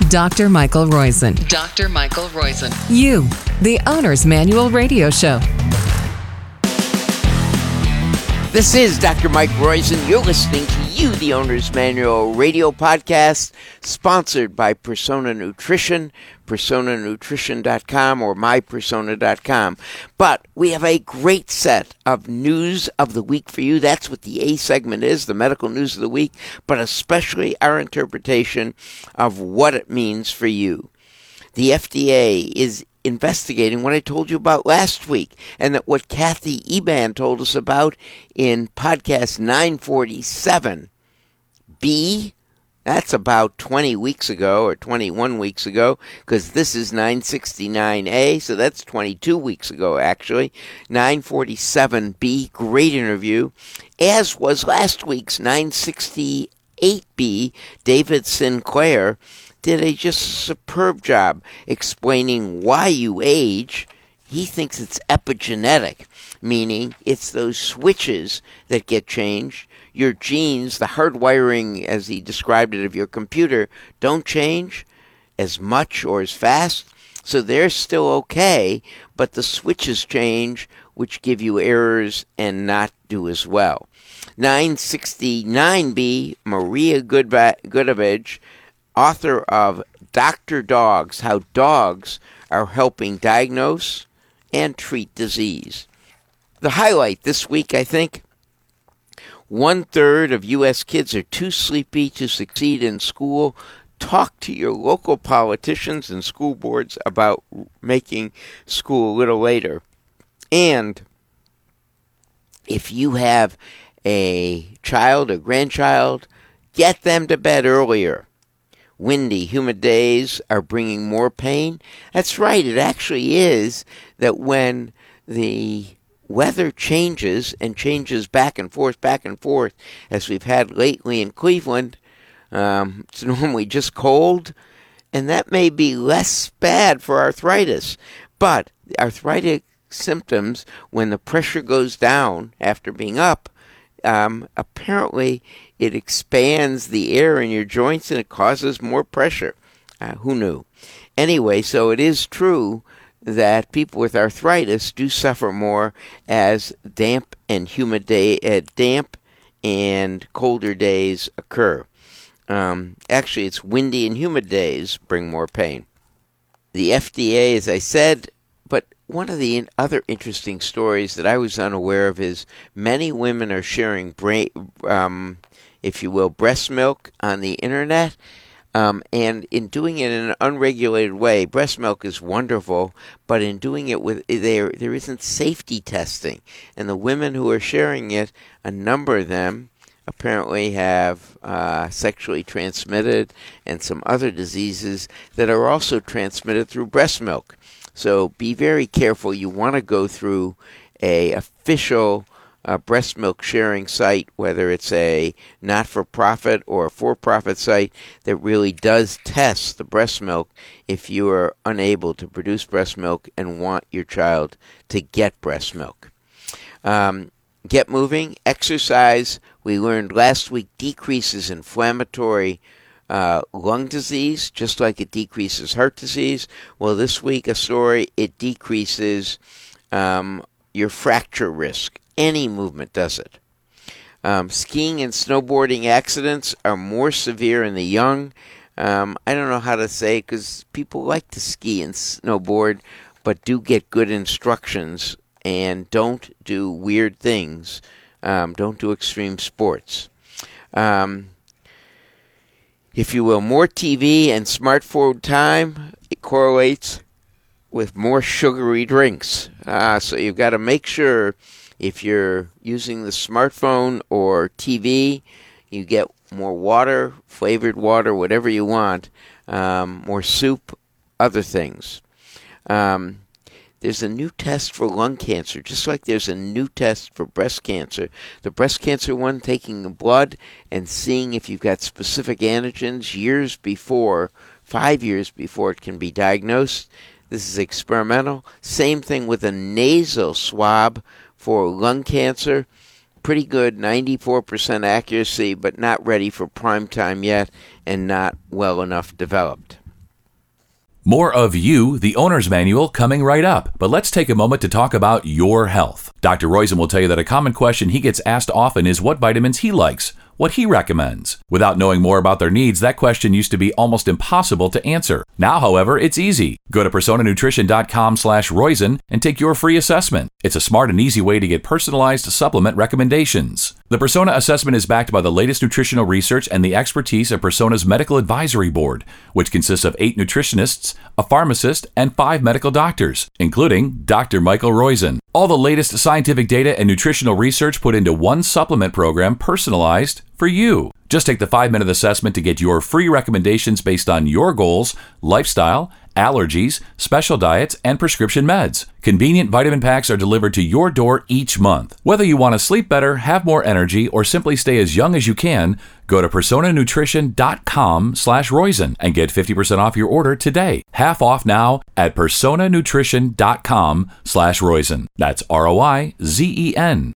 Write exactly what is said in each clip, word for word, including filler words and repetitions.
Doctor Michael Roizen. Doctor Michael Roizen. You, the Owner's Manual Radio Show. This is Doctor Mike Roizen. You're listening to You, the Owner's Manual Radio Podcast, sponsored by Persona Nutrition, persona nutrition dot com or my persona dot com. But we have a great set of news of the week for you. That's what the A segment is, the medical news of the week, but especially our interpretation of what it means for you. The F D A is investigating what I told you about last week, and that what Kathy Eban told us about in podcast nine forty-seven B, that's about twenty weeks ago or twenty-one weeks ago, because this is nine sixty-nine A, so that's twenty-two weeks ago actually. nine forty-seven B, great interview, as was last week's nine sixty-eight B. David Sinclair did a just superb job explaining why you age. He thinks it's epigenetic, meaning it's those switches that get changed. Your genes, the hardwiring, as he described it, of your computer, don't change as much or as fast. So they're still okay, but the switches change, which give you errors and not do as well. nine sixty-nine B, Maria Gudovich, author of Doctor Dogs, How Dogs Are Helping Diagnose and Treat Disease. The highlight this week, I think, one-third of U S kids are too sleepy to succeed in school. Talk to your local politicians and school boards about making school a little later. And if you have a child or grandchild, get them to bed earlier. Windy, humid days are bringing more pain. That's right, it actually is that when the weather changes and changes back and forth, back and forth, as we've had lately in Cleveland, um, it's normally just cold, and that may be less bad for arthritis. But arthritic symptoms, when the pressure goes down after being up, um, apparently it expands the air in your joints and it causes more pressure. Uh, who knew? Anyway, so it is true that people with arthritis do suffer more as damp and humid day, uh, damp and colder days occur. Um, actually, it's windy and humid days bring more pain. The F D A, as I said, but one of the other interesting stories that I was unaware of is many women are sharing, bra- um, if you will, breast milk on the internet. Um, and in doing it in an unregulated way, breast milk is wonderful, but in doing it with there, there isn't safety testing. And the women who are sharing it, a number of them apparently have uh, sexually transmitted and some other diseases that are also transmitted through breast milk. So be very careful. You want to go through a official uh, breast milk sharing site, whether it's a not-for-profit or a for-profit site that really does test the breast milk if you are unable to produce breast milk and want your child to get breast milk. Um, get moving. Exercise, we learned last week, decreases inflammatory Uh, lung disease, just like it decreases heart disease. Well, this week, a story, it decreases um, your fracture risk. Any movement does it. Um, skiing and snowboarding accidents are more severe in the young. Um, I don't know how to say it because people like to ski and snowboard, but do get good instructions and don't do weird things. Um, don't do extreme sports. Um... If you will, more T V and smartphone time, it correlates with more sugary drinks. Uh, so you've got to make sure if you're using the smartphone or T V, you get more water, flavored water, whatever you want, um, more soup, other things. Um, There's a new test for lung cancer, just like there's a new test for breast cancer. The breast cancer one, taking the blood and seeing if you've got specific antigens years before, five years before it can be diagnosed. This is experimental. Same thing with a nasal swab for lung cancer. Pretty good, ninety-four percent accuracy, but not ready for prime time yet and not well enough developed. More of You, the Owner's Manual, coming right up. But let's take a moment to talk about your health. Doctor Roizen will tell you that a common question he gets asked often is what vitamins he likes, what he recommends. Without knowing more about their needs, that question used to be almost impossible to answer. Now, however, it's easy. Go to persona nutrition dot com slash Roizen and take your free assessment. It's a smart and easy way to get personalized supplement recommendations. The Persona assessment is backed by the latest nutritional research and the expertise of Persona's Medical Advisory Board, which consists of eight nutritionists, a pharmacist, and five medical doctors, including Doctor Michael Roizen. All the latest scientific data and nutritional research put into one supplement program personalized for you. Just take the five-minute assessment to get your free recommendations based on your goals, lifestyle, allergies, special diets, and prescription meds. Convenient vitamin packs are delivered to your door each month. Whether you want to sleep better, have more energy, or simply stay as young as you can, go to persona nutrition dot com slash Roizen and get fifty percent off your order today. Half off now at persona nutrition dot com slash Roizen. That's R O I Z E N.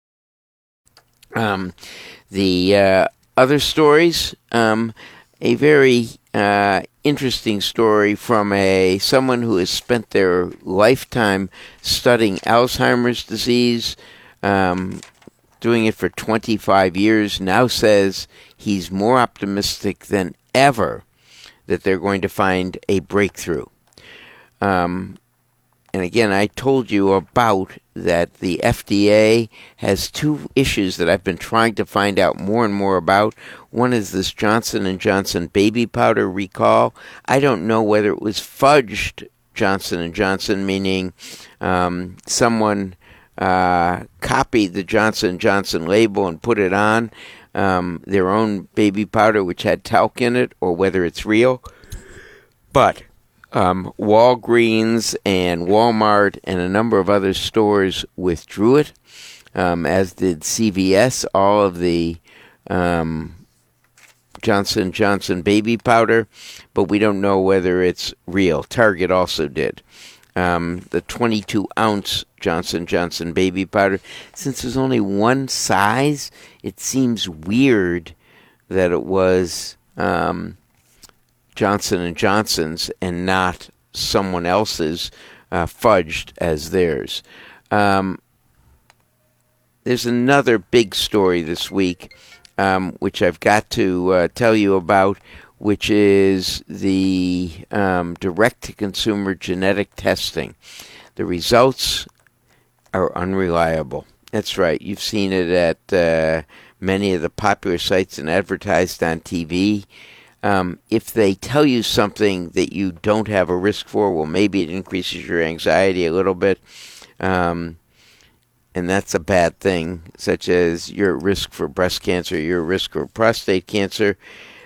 Um, the uh, other stories, um, a very uh, interesting story from a someone who has spent their lifetime studying Alzheimer's disease, um, doing it for twenty-five years, now says he's more optimistic than ever that they're going to find a breakthrough. Um, and again, I told you about that the F D A has two issues that I've been trying to find out more and more about. One is this Johnson and Johnson baby powder recall. I don't know whether it was fudged Johnson and Johnson, meaning um, someone uh, copied the Johnson and Johnson label and put it on um, their own baby powder, which had talc in it, or whether it's real. But Um, Walgreens and Walmart and a number of other stores withdrew it, um, as did C V S, all of the um, Johnson and Johnson baby powder, but we don't know whether it's real. Target also did. Um, the twenty-two ounce Johnson and Johnson baby powder, since there's only one size, it seems weird that it was Um, Johnson and Johnson's and not someone else's uh, fudged as theirs. Um, there's another big story this week, um, which I've got to uh, tell you about, which is the um, direct-to-consumer genetic testing. The results are unreliable. That's right. You've seen it at uh, many of the popular sites and advertised on T V. Um, if they tell you something that you don't have a risk for, well, maybe it increases your anxiety a little bit, um, and that's a bad thing, such as you're at risk for breast cancer, you're at risk for prostate cancer.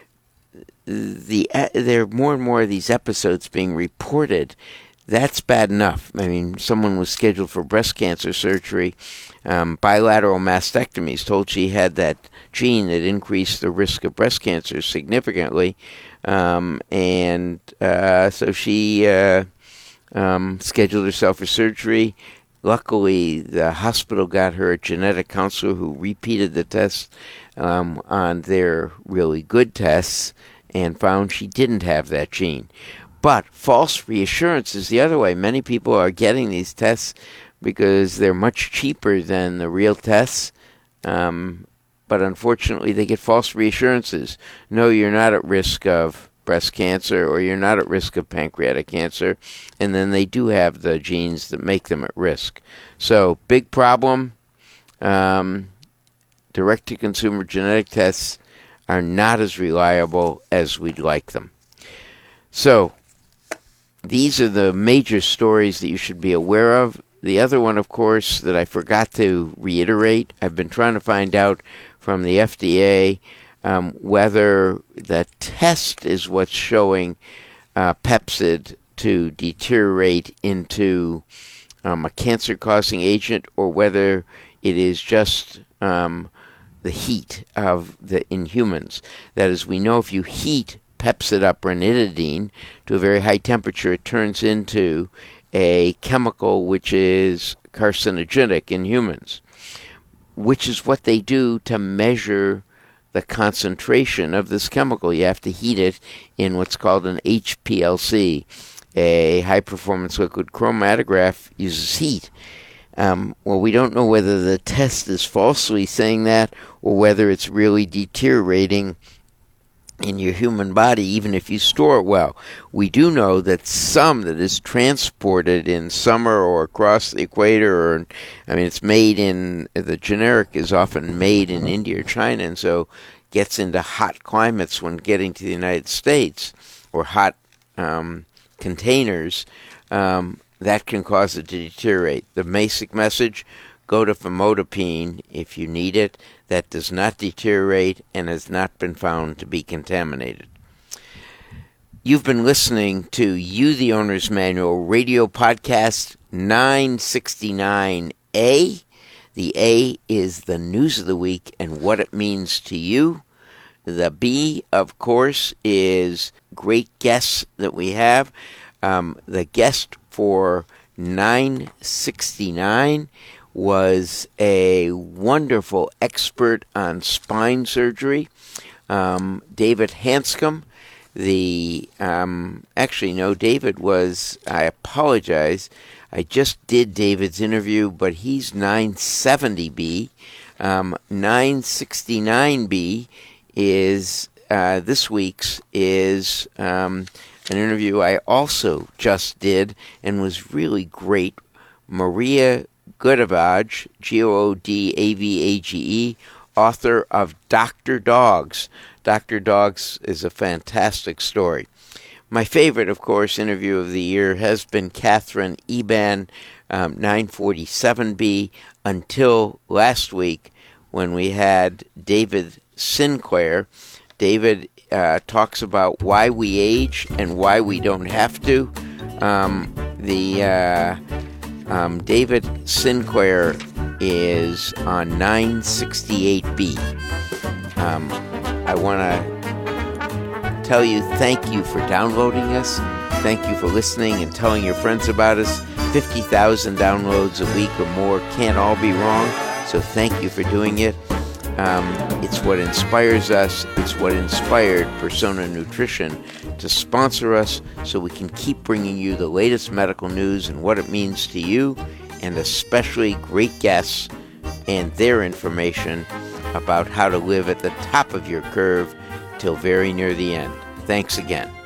The uh, there are more and more of these episodes being reported. That's bad enough. I mean, someone was scheduled for breast cancer surgery, um, bilateral mastectomies, told she had that gene that increased the risk of breast cancer significantly, um, and uh, so she uh, um, scheduled herself for surgery. Luckily, the hospital got her a genetic counselor who repeated the tests um, on their really good tests and found she didn't have that gene. But false reassurance is the other way. Many people are getting these tests because they're much cheaper than the real tests. Um, but unfortunately, they get false reassurances. No, you're not at risk of breast cancer, or you're not at risk of pancreatic cancer. And then they do have the genes that make them at risk. So, big problem. Um, direct-to-consumer genetic tests are not as reliable as we'd like them. So, these are the major stories that you should be aware of. The other one, of course, that I forgot to reiterate, I've been trying to find out from the F D A um, whether the test is what's showing uh, Pepcid to deteriorate into um, a cancer-causing agent, or whether it is just um, the heat of the in humans. That is, we know if you heat Pepcid up ranitidine to a very high temperature, it turns into a chemical which is carcinogenic in humans, which is what they do to measure the concentration of this chemical. You have to heat it in what's called an H P L C, a high-performance liquid chromatograph uses heat. Um, well, we don't know whether the test is falsely saying that or whether it's really deteriorating in your human body, even if you store it well. We do know that some that is transported in summer or across the equator, or I mean, it's made in, the generic is often made in India or China, and so gets into hot climates when getting to the United States, or hot um, containers, um, that can cause it to deteriorate. The basic message: go to famotidine if you need it. That does not deteriorate and has not been found to be contaminated. You've been listening to You, the Owner's Manual, radio podcast nine sixty-nine A. The A is the news of the week and what it means to you. The B, of course, is great guests that we have. Um, the guest for nine sixty-nine was a wonderful expert on spine surgery, um, David Hanscom. The um, actually, no, David was, I apologize, I just did David's interview, but he's nine seventy B. Um, nine sixty-nine B is, uh, this week's, is um, an interview I also just did and was really great. Maria Goodavage, G O O D A V A G E, author of Doctor Dogs. Doctor Dogs is a fantastic story. My favorite, of course, interview of the year has been Catherine Eban, um, nine forty-seven B, until last week when we had David Sinclair. David uh, talks about why we age and why we don't have to. Um, the... Uh, Um, David Sinclair is on nine sixty-eight B. Um, I want to tell you thank you for downloading us. Thank you for listening and telling your friends about us. fifty thousand downloads a week or more can't all be wrong, so thank you for doing it. Um, it's what inspires us. It's what inspired Persona Nutrition to sponsor us so we can keep bringing you the latest medical news and what it means to you, and especially great guests and their information about how to live at the top of your curve till very near the end. Thanks again.